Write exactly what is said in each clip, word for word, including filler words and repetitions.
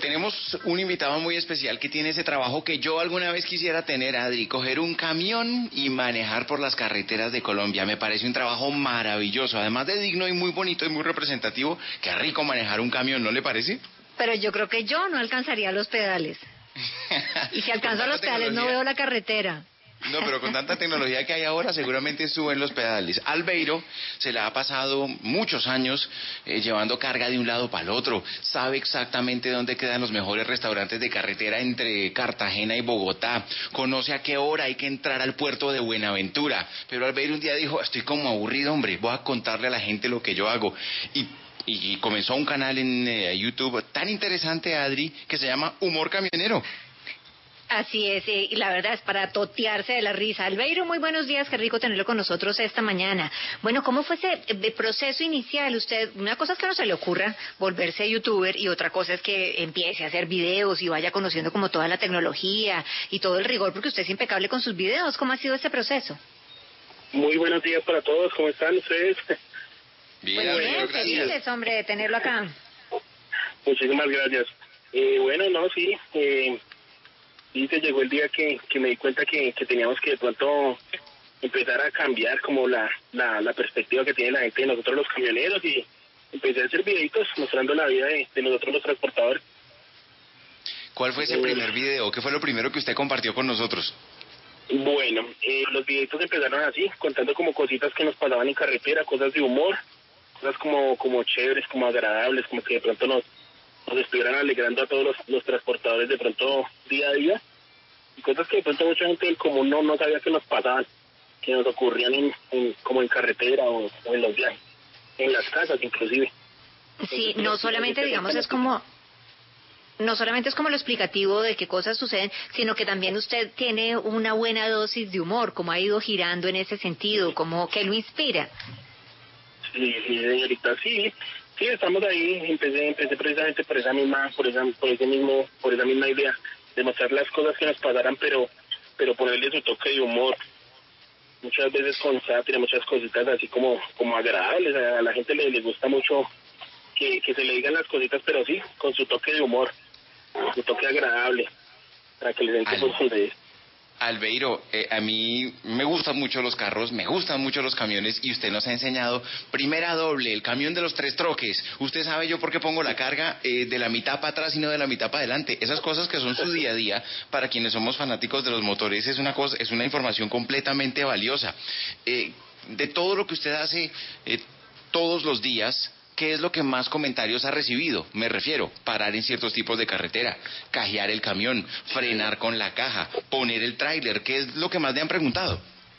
tenemos un invitado muy especial que tiene ese trabajo que yo alguna vez quisiera tener, Adri, coger un camión y manejar por las carreteras de Colombia. Me parece un trabajo maravilloso, además de digno y muy bonito y muy representativo. Qué rico manejar un camión, ¿no le parece? Pero yo creo que yo no alcanzaría los pedales. Y si alcanzo los pedales no veo la carretera. No, pero con tanta tecnología que hay ahora, seguramente suben los pedales. Albeiro se le ha pasado muchos años eh, llevando carga de un lado para el otro. Sabe exactamente dónde quedan los mejores restaurantes de carretera entre Cartagena y Bogotá. Conoce a qué hora hay que entrar al puerto de Buenaventura. Pero Albeiro un día dijo, estoy como aburrido, hombre, voy a contarle a la gente lo que yo hago. Y y comenzó un canal en eh, YouTube tan interesante, Adri, que se llama Humor Camionero. Así es, eh, y la verdad es para totearse de la risa. Albeiro, muy buenos días, qué rico tenerlo con nosotros esta mañana. Bueno, ¿cómo fue ese eh, proceso inicial? Usted, una cosa es que no se le ocurra volverse youtuber y otra cosa es que empiece a hacer videos y vaya conociendo como toda la tecnología y todo el rigor, porque usted es impecable con sus videos. ¿Cómo ha sido ese proceso? Muy buenos días para todos, ¿cómo están ustedes? Bien, pues Albeiro, bien, gracias. felices, hombre, de tenerlo acá. Muchísimas gracias. Eh, bueno, no, sí, eh, sí se llegó el día que, que me di cuenta que, que teníamos que de pronto empezar a cambiar como la, la, la perspectiva que tiene la gente de nosotros los camioneros y empecé a hacer videitos mostrando la vida de, de nosotros los transportadores. ¿Cuál fue ese Eh, primer video? ¿Qué fue lo primero que usted compartió con nosotros? Bueno, eh, los videitos empezaron así, contando como cositas que nos pasaban en carretera, cosas de humor, cosas como como chéveres, como agradables, como que de pronto nos, nos estuvieran alegrando a todos los, los transportadores de pronto día a día, y cosas que de pronto mucha gente del común no, no sabía que nos pasaban, que nos ocurrían en, en, como en carretera o, o en los viajes, en las casas inclusive. Sí, no solamente, digamos, es como... No solamente es como lo explicativo de qué cosas suceden, sino que también usted tiene una buena dosis de humor, como ha ido girando en ese sentido, como que lo inspira. Sí, sí, señorita, sí, sí, estamos ahí, empecé, empecé precisamente por esa misma, por esa, por ese mismo, por esa misma idea, de mostrar las cosas que nos pasaran, pero, pero ponerle su toque de humor, muchas veces con sátira, muchas cositas así como, como agradables, a la gente le, le gusta mucho que, que se le digan las cositas, pero sí, con su toque de humor, su toque agradable, para que les den por sonreír. Albeiro, eh, a mí me gustan mucho los carros, me gustan mucho los camiones y usted nos ha enseñado primera doble, el camión de los tres troques. Usted sabe yo por qué pongo la carga eh, de la mitad para atrás y no de la mitad para adelante. Esas cosas que son su día a día, para quienes somos fanáticos de los motores, es una cosa, es una información completamente valiosa. Eh, de todo lo que usted hace eh, todos los días, ¿qué es lo que más comentarios ha recibido? Me refiero, parar en ciertos tipos de carretera, cajear el camión, frenar con la caja, poner el tráiler. ¿Qué es lo que más le han preguntado?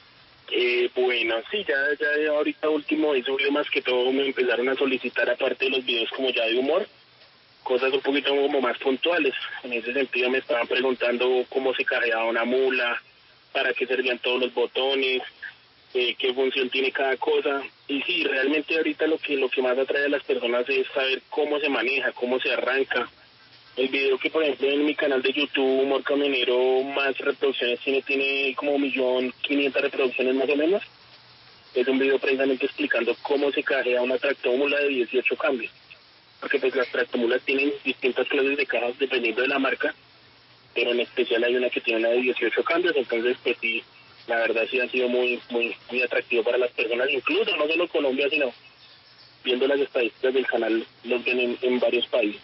Eh, bueno, sí, ya, ya ahorita último eso más que todo me empezaron a solicitar, aparte de los videos como ya de humor, cosas un poquito como más puntuales. En ese sentido me estaban preguntando cómo se cajeaba una mula, para qué servían todos los botones, eh, qué función tiene cada cosa. Y sí, realmente ahorita lo que lo que más atrae a las personas es saber cómo se maneja, cómo se arranca. El video que, por ejemplo, en mi canal de YouTube, Humor Camionero, más reproducciones tiene, tiene como un millón quinientas reproducciones más o menos. Es un video precisamente explicando cómo se cajea una tractomula de dieciocho cambios. Porque pues las tractomulas tienen distintas clases de cajas dependiendo de la marca, pero en especial hay una que tiene una de dieciocho cambios, entonces pues sí, la verdad sí ha sido muy muy muy atractivo para las personas, incluso no solo Colombia, sino viendo las estadísticas del canal, los ven en, en varios países.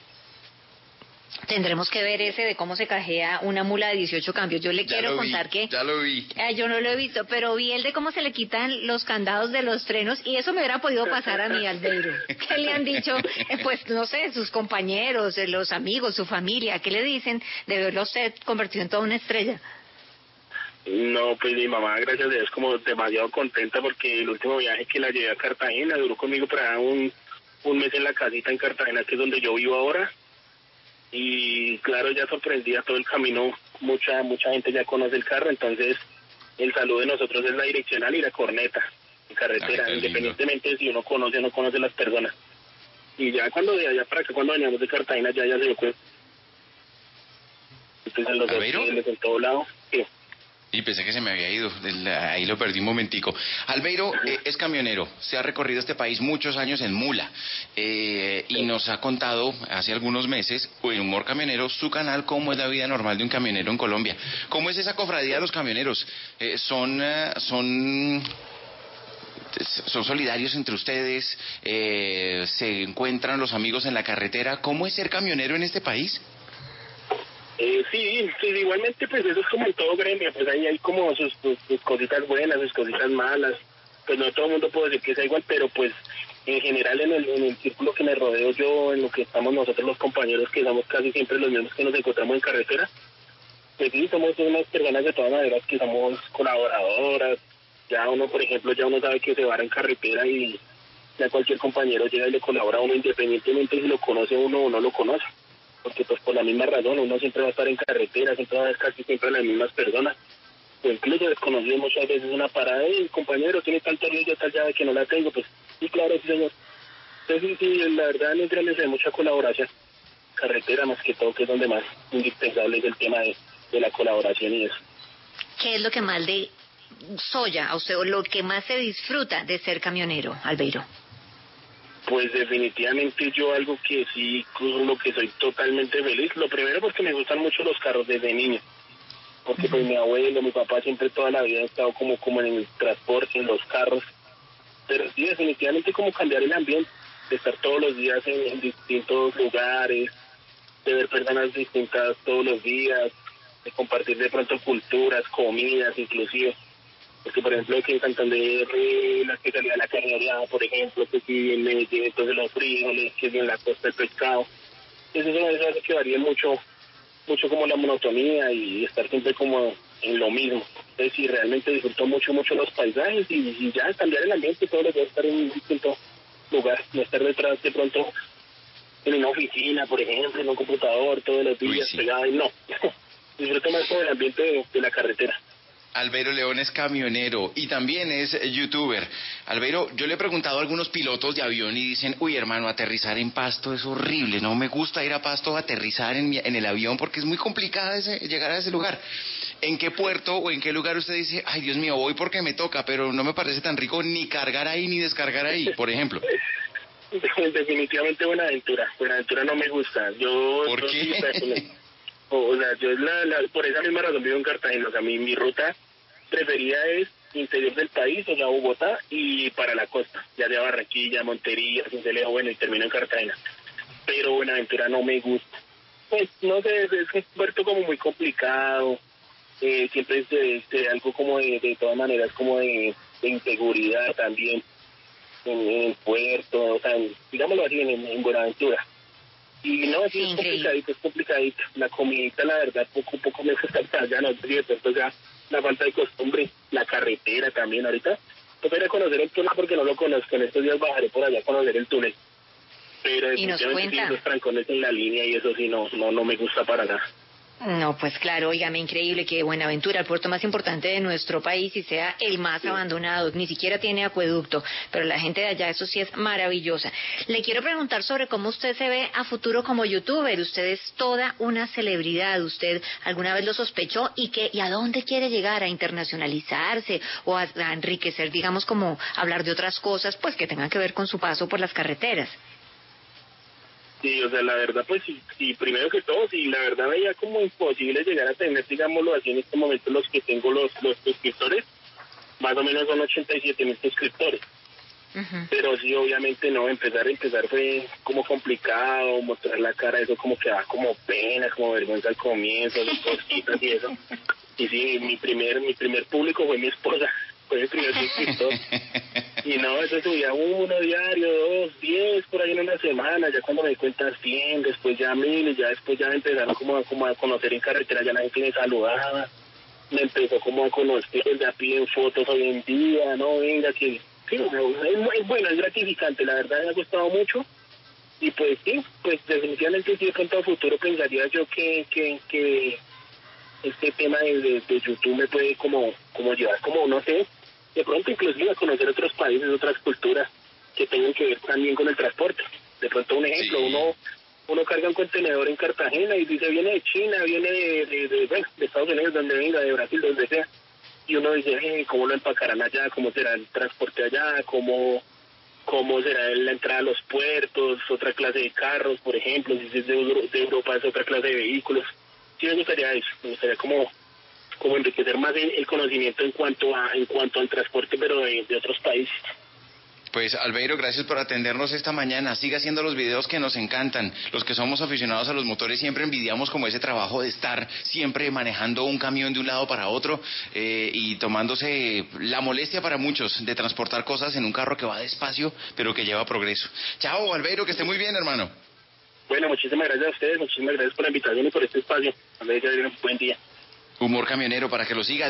Tendremos que ver ese de cómo se cajea una mula de dieciocho cambios. Yo le Ya quiero lo vi, contar que... ya lo vi. Eh, yo no lo he visto, pero vi el de cómo se le quitan los candados de los frenos y eso me hubiera podido pasar a mí, Albeiro. ¿Qué le han dicho? Eh, pues no sé, sus compañeros, eh, los amigos, su familia, ¿qué le dicen de verlo a usted convertido en toda una estrella? No, pues mi mamá, gracias a Dios, como demasiado contenta porque el último viaje que la llevé a Cartagena, duró conmigo para un, un mes en la casita en Cartagena, que es donde yo vivo ahora. Y claro, ya sorprendía todo el camino, mucha mucha gente ya conoce el carro, entonces el saludo de nosotros es la direccional y la corneta en carretera, Ay, independientemente de si uno conoce o no conoce las personas. Y ya cuando de allá para acá, cuando veníamos de Cartagena, ya ya se dio cuenta. Entonces en los ¿Albeiro? hoteles, en todo lado, sí. Y pensé que se me había ido, ahí lo perdí un momentico. Albeiro eh, es camionero, se ha recorrido este país muchos años en mula eh, y nos ha contado hace algunos meses, en Humor Camionero, su canal, cómo es la vida normal de un camionero en Colombia. ¿Cómo es esa cofradía de los camioneros? Eh, son, uh, son, son solidarios entre ustedes, eh, se encuentran los amigos en la carretera. ¿Cómo es ser camionero en este país? Eh, sí, sí, igualmente pues eso es como en todo gremio, pues ahí hay como sus, sus, sus cositas buenas, sus cositas malas, pues no todo el mundo puede decir que sea igual, pero pues en general en el, en el círculo que me rodeo yo, en lo que estamos nosotros los compañeros, que somos casi siempre los mismos que nos encontramos en carretera, pues sí, somos unas personas de todas maneras que somos colaboradoras, ya uno por ejemplo, ya uno sabe que se va en carretera y ya cualquier compañero llega y le colabora a uno independientemente si lo conoce uno o no lo conoce. Porque pues por la misma razón uno siempre va a estar en carretera, siempre va a estar casi siempre las mismas personas, o incluso desconocidos muchas veces una parada, y compañero, tiene tal tornillo, tal llave que no la tengo, pues sí, claro, sí señor. Entonces sí, sí, la verdad en el gremio hay mucha colaboración, carretera más que todo, que es donde más indispensable es el tema de, de la colaboración y eso. ¿Qué es lo que más le soya a usted o lo que más se disfruta de ser camionero, Albeiro? Pues definitivamente yo algo que sí, con lo que soy totalmente feliz, lo primero porque me gustan mucho los carros desde niño, porque pues mi abuelo, mi papá siempre toda la vida han estado como, como en el transporte, en los carros, pero sí definitivamente como cambiar el ambiente, de estar todos los días en, en distintos lugares, de ver personas distintas todos los días, de compartir de pronto culturas, comidas inclusive. Porque, por ejemplo, aquí en Santander, eh, la que salía la carnería, por ejemplo, que si en Medellín, entonces los frijoles, que si en la costa el pescado. Entonces, eso, eso hace que varíe mucho, mucho como la monotonía y estar siempre como en lo mismo. Entonces, sí, realmente disfruto mucho, mucho los paisajes y, y ya cambiar el ambiente, todos los días estar en un distinto lugar, no estar detrás de pronto en una oficina, por ejemplo, en un computador, todos los días sí. Pegado y no. Disfruto más con el ambiente de, de la carretera. Albeiro León es camionero y también es youtuber. Albeiro, yo le he preguntado a algunos pilotos de avión y dicen, uy hermano, aterrizar en Pasto es horrible, no me gusta ir a Pasto a aterrizar en, mi, en el avión porque es muy complicado ese, llegar a ese lugar. ¿En qué puerto o en qué lugar usted dice, ay Dios mío, voy porque me toca, pero no me parece tan rico ni cargar ahí ni descargar ahí, por ejemplo? Definitivamente Buenaventura, Buenaventura no me gusta. Yo, ¿Por qué? Sí, o sea, yo la, la, por esa misma razón vivo en Cartagena, o sea, mi, mi ruta preferida es interior del país, o sea, Bogotá, y para la costa, ya sea Barranquilla, Montería, Sincelejo, bueno, y termino en Cartagena. Pero Buenaventura no me gusta. Pues, no sé, es, es un puerto como muy complicado, eh, siempre es de, de algo como de, de todas maneras, como de, de inseguridad también en, en el puerto, o sea, digámoslo así, en, en Buenaventura. Y no, sí, es complicadito, es complicadito. La comidita, la verdad, poco a poco me gusta estar allá, no sé si de pronto ya la falta de costumbre, la carretera también ahorita. Yo ir a conocer el túnel porque no lo conozco, en estos días bajaré por allá a conocer el túnel. Pero definitivamente sí, los trancones en la línea y eso sí, no, no, no me gusta para nada. No, pues claro, óigame, increíble que Buenaventura, el puerto más importante de nuestro país, y sea el más sí. abandonado, ni siquiera tiene acueducto, pero la gente de allá, eso sí es maravillosa. Le quiero preguntar sobre cómo usted se ve a futuro como youtuber. Usted es toda una celebridad, ¿usted alguna vez lo sospechó? ¿Y qué, y a dónde quiere llegar? ¿A internacionalizarse o a, a enriquecer, digamos, como hablar de otras cosas, pues que tengan que ver con su paso por las carreteras? Sí, o sea, la verdad, pues sí, sí, primero que todo, sí, la verdad veía como imposible llegar a tener, digámoslo así, en este momento los que tengo los, los suscriptores, más o menos son ochenta y siete mil suscriptores. Uh-huh. Pero sí, obviamente no, empezar, empezar fue como complicado, mostrar la cara, eso como que da como pena, como vergüenza al comienzo, las cositas y eso. Y sí, mi primer, mi primer público fue mi esposa, fue mi primer suscriptor. Y no, eso subía uno diario, dos, diez, por ahí en una semana, ya cuando me di cuenta cien, después ya mil, y ya después ya me empezaron como, como a conocer en carretera, ya la gente me saludaba, me empezó como a conocer, ya piden fotos hoy en día, no, venga, que sí, es, es bueno, es gratificante, la verdad me ha gustado mucho, y pues sí, pues definitivamente sí, de pronto a futuro pensaría yo que, que, que este tema de, de, de YouTube me puede como, como llevar como, no sé, de pronto inclusive a conocer otros países, otras culturas que tengan que ver también con el transporte. De pronto un ejemplo, sí. uno uno carga un contenedor en Cartagena y dice viene de China, viene de, de, de, bueno, de Estados Unidos, donde venga, de Brasil, donde sea. y uno dice, eh, ¿cómo lo empacarán allá? ¿Cómo será el transporte allá? ¿Cómo, cómo será la entrada a los puertos? ¿Otra clase de carros, por ejemplo? Si es de, Euro, de Europa es otra clase de vehículos. Sí me gustaría eso, me gustaría como, como enriquecer más el, el conocimiento en cuanto a en cuanto al transporte, pero de, de otros países. Pues Albeiro, gracias por atendernos esta mañana. Siga haciendo los videos que nos encantan. Los que somos aficionados a los motores siempre envidiamos como ese trabajo de estar siempre manejando un camión de un lado para otro eh, y tomándose la molestia para muchos de transportar cosas en un carro que va despacio, pero que lleva progreso. Chao, Albeiro, que esté muy bien, hermano. Bueno, muchísimas gracias a ustedes, muchísimas gracias por la invitación y por este espacio. A ver, que tengan un buen día. Humor camionero para que lo siga.